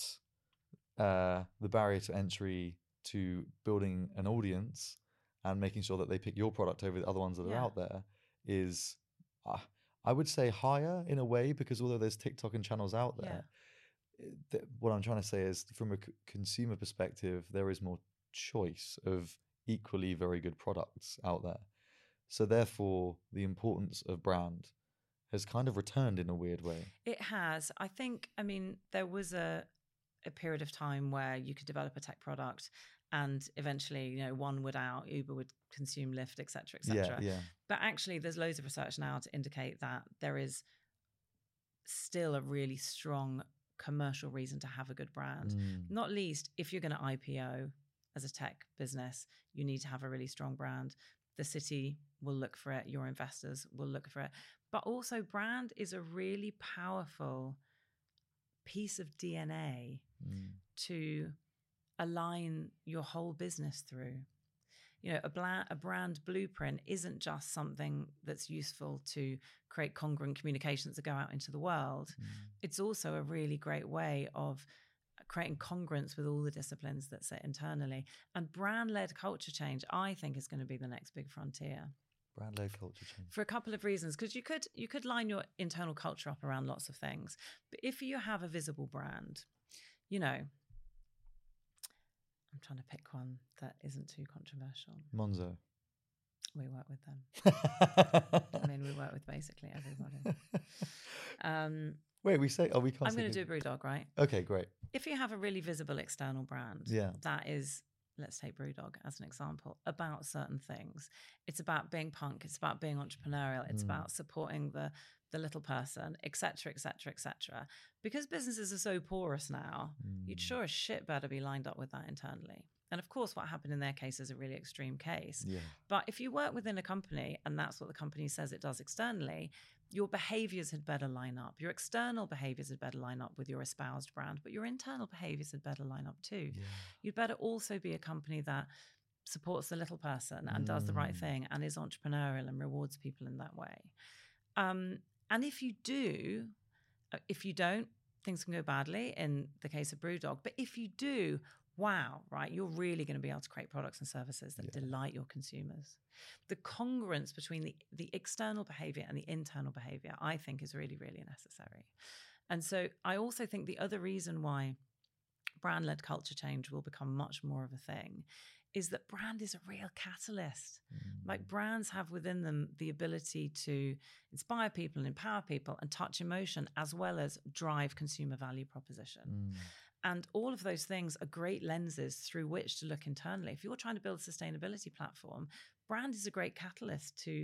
uh, the barrier to entry to building an audience and making sure that they pick your product over the other ones that are Yeah. out there is, uh, I would say, higher in a way, because although there's TikTok and channels out there, Yeah. th- what I'm trying to say is, from a c- consumer perspective, there is more choice of equally very good products out there. So therefore, the importance of brand has kind of returned in a weird way. It has. I think, I mean, there was a, a period of time where you could develop a tech product and eventually, you know, one would out, Uber would consume Lyft, et cetera, et cetera. Yeah, yeah. But actually, there's loads of research now to indicate that there is still a really strong commercial reason to have a good brand. Mm. Not least, if you're going to I P O as a tech business, you need to have a really strong brand. The city will look for it. Your investors will look for it. But also, brand is a really powerful piece of D N A Mm. to align your whole business through. You know, a, bla- a brand blueprint isn't just something that's useful to create congruent communications that go out into the world. Mm. It's also a really great way of creating congruence with all the disciplines that sit internally. And brand-led culture change, I think, is going to be the next big frontier. Brand-led culture change. For a couple of reasons, because you could you could line your internal culture up around lots of things. But if you have a visible brand, you know, I'm trying to pick one that isn't too controversial. Monzo. We work with them. I mean, we work with basically everybody. Um, Wait, we say, oh, we can't I'm say going to big- do Brewdog, right? Okay, great. If you have a really visible external brand, Yeah. that is, let's take Brewdog as an example, about certain things. It's about being punk. It's about being entrepreneurial. It's Mm. about supporting the the little person, et cetera, et cetera, et cetera. Because businesses are so porous now, you'd Mm. sure as shit better be lined up with that internally. And of course, what happened in their case is a really extreme case. Yeah. But if you work within a company and that's what the company says it does externally, your behaviors had better line up. Your external behaviors had better line up with your espoused brand, but your internal behaviors had better line up too. Yeah. You'd better also be a company that supports the little person and does the right Mm. thing and is entrepreneurial and rewards people in that way. Um, and if you do, uh, if you don't, things can go badly in the case of Brewdog. But if you do, wow, right, you're really going to be able to create products and services that Yeah. delight your consumers. The congruence between the, the external behavior and the internal behavior, I think, is really, really necessary. And so I also think the other reason why brand-led culture change will become much more of a thing is that brand is a real catalyst. Mm. Like, brands have within them the ability to inspire people and empower people and touch emotion, as well as drive consumer value proposition. Mm. And all of those things are great lenses through which to look internally. If you're trying to build a sustainability platform, brand is a great catalyst to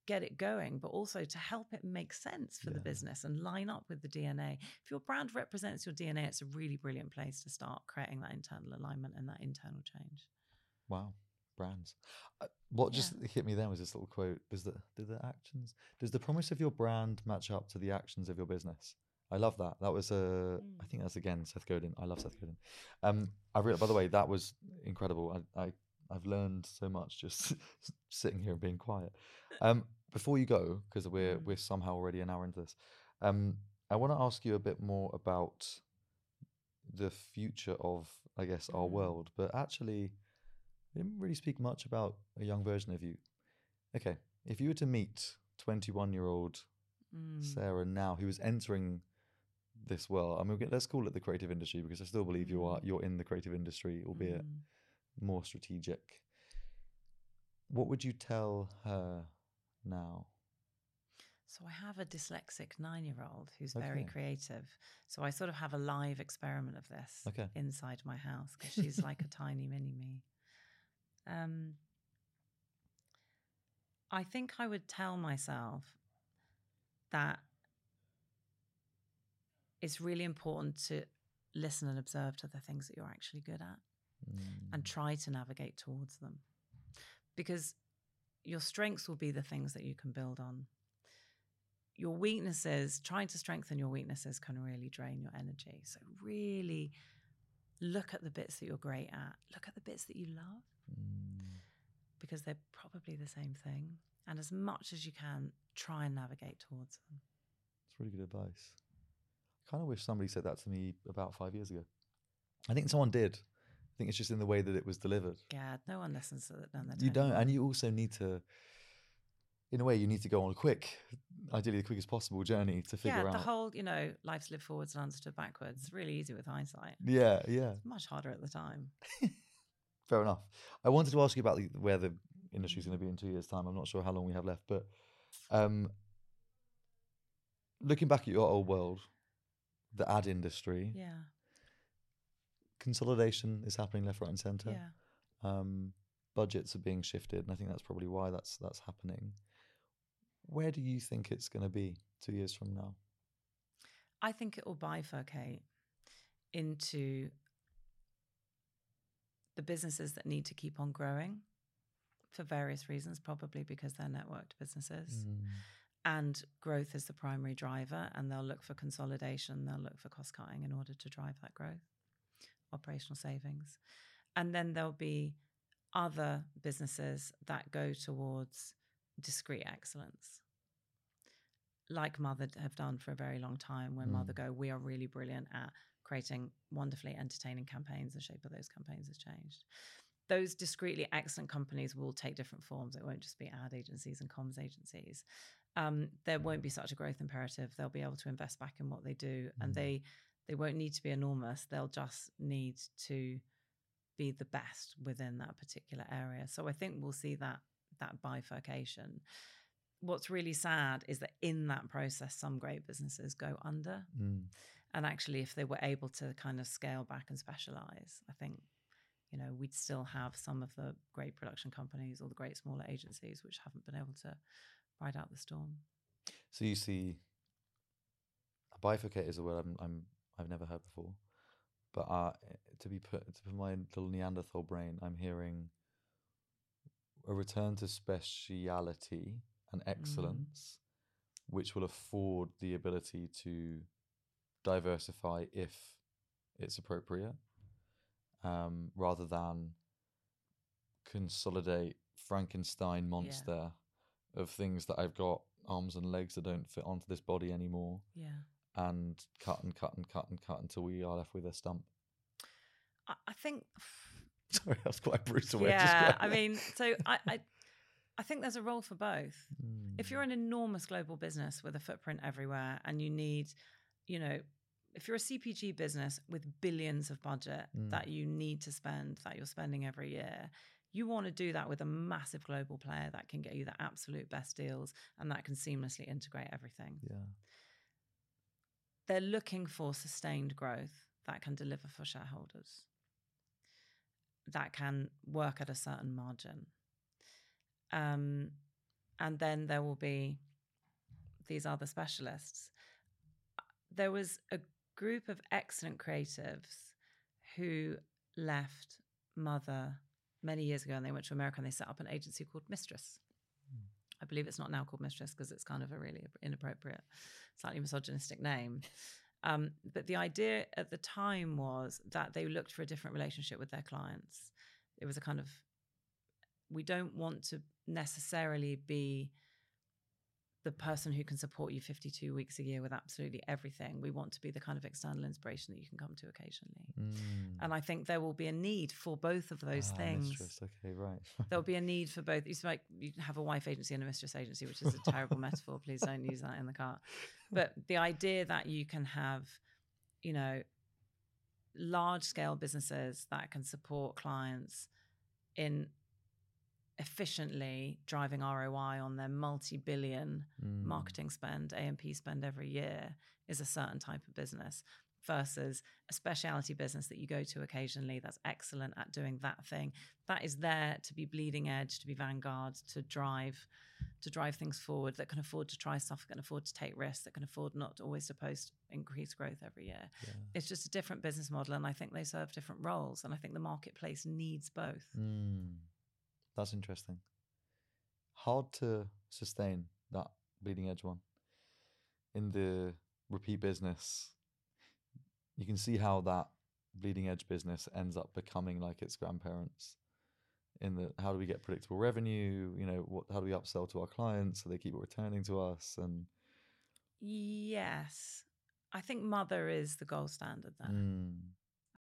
get it going, but also to help it make sense for Yeah. the business and line up with the D N A. If your brand represents your D N A, it's a really brilliant place to start creating that internal alignment and that internal change. Wow, brands. Uh, what just Yeah. hit me then was this little quote: "Does the do the actions does the promise of your brand match up to the actions of your business?" I love that. That was a. Mm. I think that's again Seth Godin. I love Seth Godin. Um, I really, by the way, that was incredible. I, I I've learned so much just sitting here and being quiet. Um, before you go, because we're Mm. we're somehow already an hour into this, um, I want to ask you a bit more about the future of, I guess, our Mm. world, but actually, we didn't really speak much about a young version of you. Okay, if you were to meet twenty-one-year-old Mm. Sarah now, who is entering this world, I mean, let's call it the creative industry, because I still believe you are Mm. you're in the creative industry, albeit Mm. more strategic. What would you tell her now? So I have a dyslexic nine-year-old who's Okay. very creative. So I sort of have a live experiment of this Okay. inside my house because she's like a tiny mini me. Um, I think I would tell myself that it's really important to listen and observe to the things that you're actually good at Mm. and try to navigate towards them. Because your strengths will be the things that you can build on. Your weaknesses, trying to strengthen your weaknesses can really drain your energy. So really look at the bits that you're great at. Look at the bits that you love, Mm. because they're probably the same thing. And as much as you can, try and navigate towards them. It's really good advice. I kind of wish somebody said that to me about five years ago. I think someone did. I think it's just in the way that it was delivered. Yeah, no one listens to that. Done that You don't, anymore. and you also need to, in a way, you need to go on a quick, ideally the quickest possible journey to figure yeah, out. the whole, you know, life's lived forwards and understood backwards. It's really easy with hindsight. Yeah, yeah. It's much harder at the time. Fair enough. I wanted to ask you about the, where the industry is going to be in two years' time. I'm not sure how long we have left, but um, looking back at your old world, the ad industry, Yeah, consolidation is happening left, right, and centre. yeah. Um, budgets are being shifted, and I think that's probably why that's that's happening. Where do you think it's going to be two years from now? I think it will bifurcate into the businesses that need to keep on growing for various reasons, probably because they're networked businesses. Mm. And growth is the primary driver, and they'll look for consolidation, they'll look for cost cutting in order to drive that growth, operational savings. And then there'll be other businesses that go towards discrete excellence, like Mother have done for a very long time, where Mm. Mother go, we are really brilliant at creating wonderfully entertaining campaigns. The shape of those campaigns has changed. Those discreetly excellent companies will take different forms. It won't just be ad agencies and comms agencies. Um, there won't be such a growth imperative. They'll be able to invest back in what they do, and Mm. they they won't need to be enormous. They'll just need to be the best within that particular area. So I think we'll see that that bifurcation. What's really sad is that in that process, some great businesses go under. Mm. And actually, if they were able to kind of scale back and specialize, I think, you know, we'd still have some of the great production companies or the great smaller agencies which haven't been able to ride out the storm. So you see, a bifurcate is a word I'm, I'm I've never heard before, but uh, to be put to put my little Neanderthal brain, I'm hearing a return to speciality and excellence, mm. which will afford the ability to diversify if it's appropriate, um, rather than consolidate Frankenstein monster yeah. of things that I've got arms and legs that don't fit onto this body anymore. Yeah. And cut and cut and cut and cut until we are left with a stump. I, I think. Sorry, that's quite brutal. Yeah, I mean, so I, I, I think there's a role for both. Mm. If you're an enormous global business with a footprint everywhere, and you need, you know, if you're a C P G business with billions of budget mm. that you need to spend, that you're spending every year, you want to do that with a massive global player that can get you the absolute best deals and that can seamlessly integrate everything. Yeah. They're looking for sustained growth that can deliver for shareholders, that can work at a certain margin. Um, and then there will be these other specialists. There was a group of excellent creatives who left Mother many years ago, and they went to America and they set up an agency called Mistress. Mm. I believe it's not now called Mistress because it's kind of a really inappropriate, slightly misogynistic name. Um, but the idea at the time was that they looked for a different relationship with their clients. It was a kind of, we don't want to necessarily be the person who can support you fifty-two weeks a year with absolutely everything. We want to be the kind of external inspiration that you can come to occasionally. Mm. And I think there will be a need for both of those ah, things. Mistress. Okay, right. There'll be a need for both. It's like you have a wife agency and a mistress agency, which is a terrible metaphor. Please don't use that in the car. But the idea that you can have, you know, large scale businesses that can support clients in efficiently driving R O I on their multi-billion mm. marketing spend, A and P spend every year is a certain type of business versus a specialty business that you go to occasionally that's excellent at doing that thing. That is there to be bleeding edge, to be vanguard, to drive to drive things forward, that can afford to try stuff, that can afford to take risks, that can afford not always to post increased growth every year. Yeah. It's just a different business model, and I think they serve different roles, and I think the marketplace needs both. Mm. That's interesting. Hard to sustain that bleeding edge one. In the repeat business, you can see how that bleeding edge business ends up becoming like its grandparents. In the, how do we get predictable revenue? You know, what? How do we upsell to our clients so they keep returning to us? And yes, I think Mother is the gold standard there. Mm.